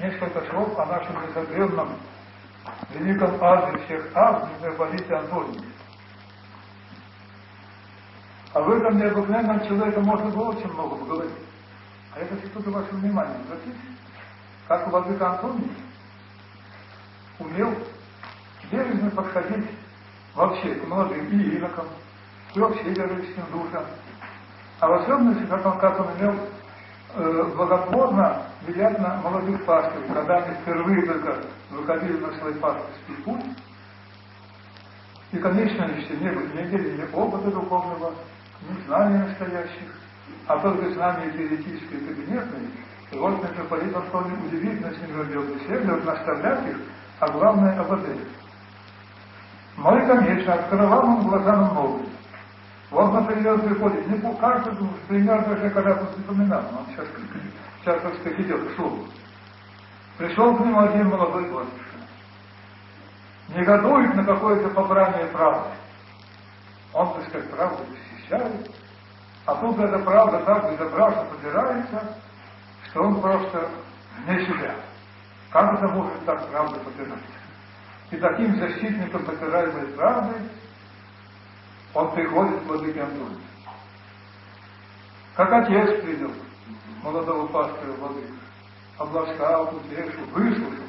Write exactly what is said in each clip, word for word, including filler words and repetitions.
несколько слов о нашем незабвенном великом аде всех ад, митрополите Антонии. Об этом необыкновенном человеке можно было очень много поговорить. А это что-то ваше внимание обратите, как владыка Антоний умел бережно подходить вообще к молодым и инокам, и вообще верующим душам. А в особенности, как он, как он умел э, благотворно влиять на молодых пастырей, когда они впервые только выходили на свой пастырский путь, и, конечно, они все не, не имели ни опыта духовного, ни знаний настоящих, а только знания теоретические и кабинетные. И вот митрополит Антоний удивительно с ними вел беседу, наставлять их, а главное ободрять. Ну и, конечно, открывал он глаза на многое. Вот, например, приходит, не по каждому, пример даже когда-то вспоминал, он сейчас, сейчас, так сказать, идет к слову. Пришел к нему один молодой батюшка. Негодует на какое-то попрание правды. Он, так сказать, правду защищает, а тут эта правда так безобразно подбирается, что он просто вне себя. Как это может так правда подбираться? И таким защитником подбираемой правды он приходит к владыке Антонию. Как отец придет молодого пастора владыка, обласкал, утешил, выслушал.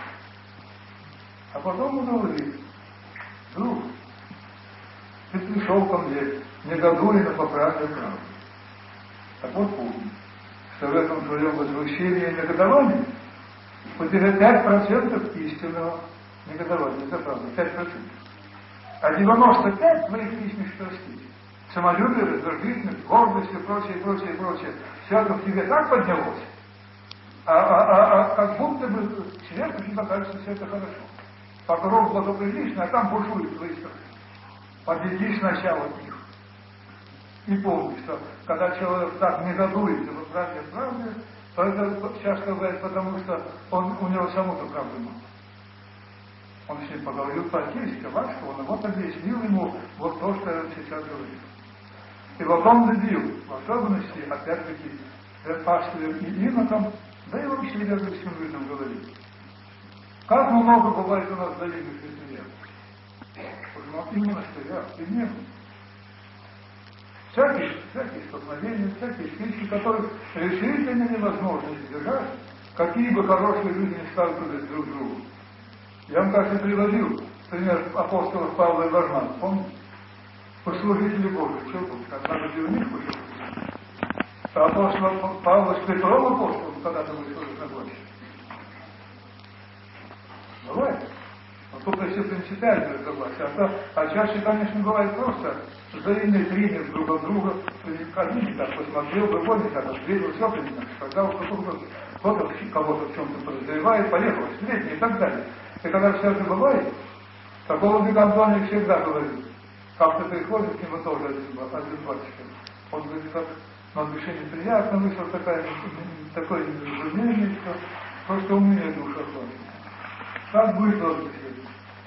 А потом он говорит: друг, ты пришел ко мне, негодуя на поправку правды. Так вот помни, что в этом твоем возмущении и негодовании у тебя пять процентов истинного негодования за правду, пять процентов. А девяносто пять твоих личных страстей, самолюбие, раздражительность, гордость и прочее, прочее, прочее, все это в тебе так поднялось, а, а, а, а как будто бы сверху тебе кажется, все это хорошо. Покров благоприличный, а там бушуют твои страсти. Победи сначала их. И помни, что когда человек так негодует за правде правды, то это часто бывает потому, что он, у него саму-то правды мало. Он с ним поговорил по-отечески, ласково, он вот объяснил ему вот то, что я сейчас говорил. И вот он любил, в особенности, опять-таки, пастырям и инокам, да и вообще верующим людям говорил. Как много бывает у нас взаимных неприятностей. И монастыря, и мир. Всякие, всякие столкновения, всякие стычки, которых решительно невозможно избежать, какие бы хорошие люди не сталкивались друг с другом. Я вам, кажется, приводил пример апостолов Павла и Варнава, помните? Послужители Божии, что тут, однажды у них вышел. А апостол Павла с Петром апостолом когда-то вышел разногласия. Бывает. Но тут все принципиальные разногласия. А, то, а чаще, конечно, бывает просто взаимный тренер друг от друга. Один не так посмотрел, другой не так ответил, все не так сказал, кто-то кого-то в чем-то подозревает, поехал в средний и так далее. И когда все это бывает, такого владыка Антоний всегда говорит, как-то приходит к нему тоже один, один батюшка. Он говорит, как на душе неприятно, вышла такая, такое недоразумение, что просто у меня душа плачет. Как будет вот беседа?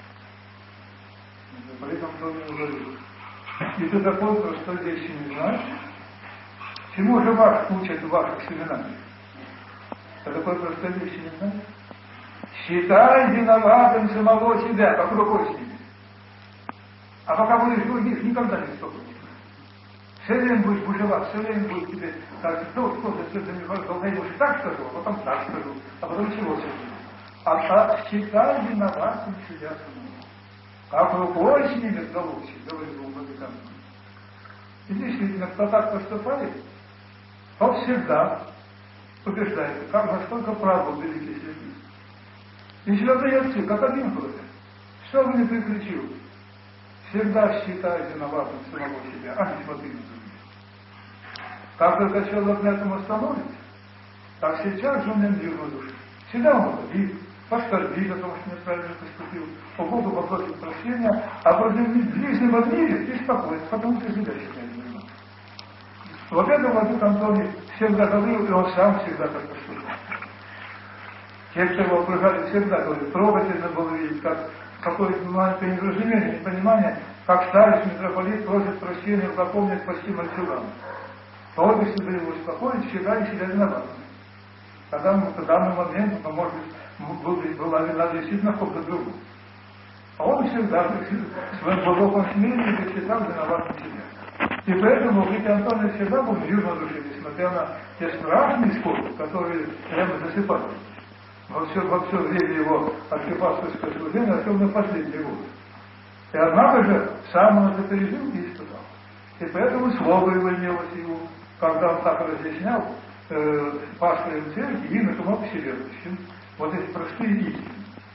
Поэтому Антоний говорит, и ты такой простой вещи не знаешь, чему же вас учат в ваших семинариях? Ты такой простой вещи не знаешь? Считай виноватым самого себя, как рукой сними. А пока будешь других, никогда не стопнешь. Все время будешь бушевать, все время будет тебе так, что, что ты все время говоришь, уж так скажу, а потом так скажу, а потом чего скажу. А так считай виноватым себя самого. Как рукой сними головки, говорит владыка. И действительно, кто так поступает, то всегда убеждается, как насколько прав был великий святый. И святые отцы, как один говорит, что бы ни приключил, всегда считай виноватым самого себя, а не смотри на других. Как только человек на этом остановится, так сейчас же он не мир на душе. Всегда он обидит, поскорбит о том, что неправильно поступил, по Богу попросит прощения, а против ближнего в мире и спокойно, потому что себя считает виноватым. Вот это владыка Антоний всегда говорил, и он сам всегда так поступил. Те, кто его окружали, всегда говорили, трогательно было видеть, как какое-то маленькое недоразумение, непонимание, как старец митрополит просит прощения, запомнить спасти мальчуган. Только если бы его успокоить, считали себя виноватым. Тогда в данный момент, ну, может быть, была вина действительно в ком-то другом. А он всегда в своем глубоком смирении считал виноватым себя. И поэтому Витя Антонович всегда был мир на душе, несмотря на те страшные скорби, которые прямо засыпали. Во все, во все время его архипастырского служения, особенно последний год. И однако же сам он это пережил и испытал. И поэтому слово его имелось его, когда он так разъяснял э, пастырем церкви и иноком вселенским, вот эти простые истины.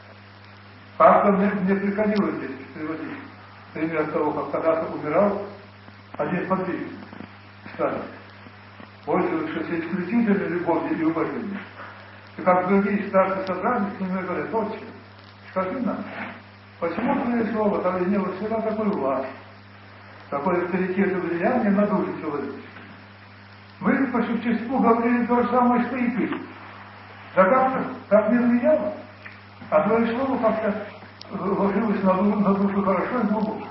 Как-то мне, мне приходилось здесь приводить пример того, как когда-то умирал один подвижник, старец, пользовавшийся исключительной любовью и уважением. И как другие старцы собрались, к нему и говорят: отче, скажи нам, почему твое слово там имело всегда такую власть, такой авторитет и влияние на душу человеческую? Мы по существу говорили то же самое, что и ты. Да как-то так не влияло? А твое слово как-то ложилось на душу, на душу хорошо и глубоко.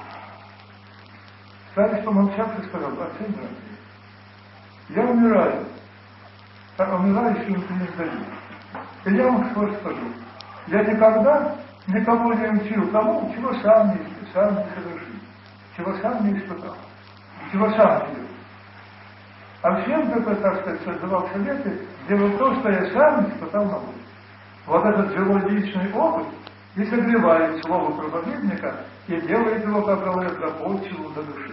Старец помолчавший сказал: отец, брат, я умираю, а умирающий не сдаю. И я вам что скажу: я никогда никого не учил тому, чего сам не, сам не совершил, чего сам не испытал, чего сам не делал. А всем, кто, так сказать, создавал советы, делал то, что я сам не испытал на воле. Вот этот живой личный опыт и согревает слово проповедника и делает его, как говорят, до почву, до души.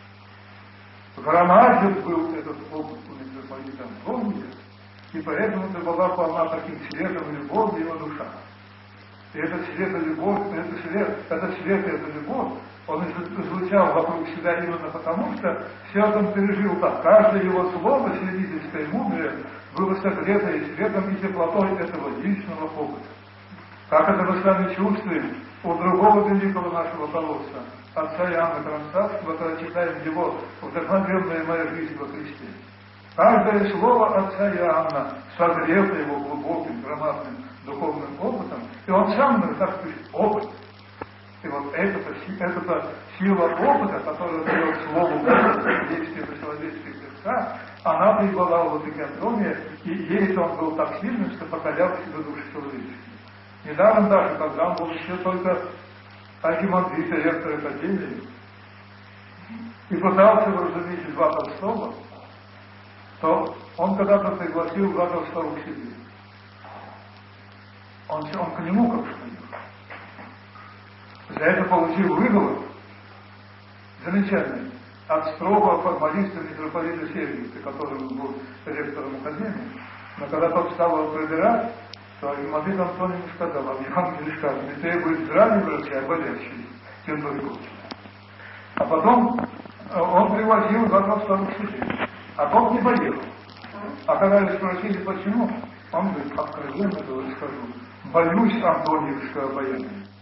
Громаден был этот опыт у митрополита Антония, и поэтому-то была полна таким светом любовь его душа. И этот свет и любовь, этот свет, этот свет и эта любовь, он излучал вокруг себя именно потому, что все он пережил так. Каждое его слово, свидетельское мудрое, было согрето и светом, и теплотой этого личного опыта. Как это мы с вами чувствуем у другого великого нашего колосса, отца Иоанна Кронштадтского, когда читаем его «Вдохновенная моя жизнь во Христе». Каждое слово отца Иоанна согрето его глубоким, громадным духовным опытом, и он сам, так сказать, опыт. И вот эта, эта сила опыта, которая дает слову действия на человеческих сердцах, она пребывала в Владыке Антония, и ей он был так сильным, что покорял себе души человеческие. Недаром даже, когда он был еще только архимандрит, ректор академии, и пытался вразумить Льва Толстого, то он когда-то пригласил Льва Толстого к себе. Он, он к нему как что За это получил выговор замечательный от строгого формалиста митрополита Сергиевича, который был ректором академии. Но когда тот стал его проверять, то архимандрит Антоний ему сказал: а в Евангелии сказано, не требует здравия врача, а болящий, тем только лучше. А потом он привозил Льва Толстого к себе, а тот не болел. А когда его спросили, почему, он говорит: откровенно говорит, скажу, боюсь антониевского обаяния.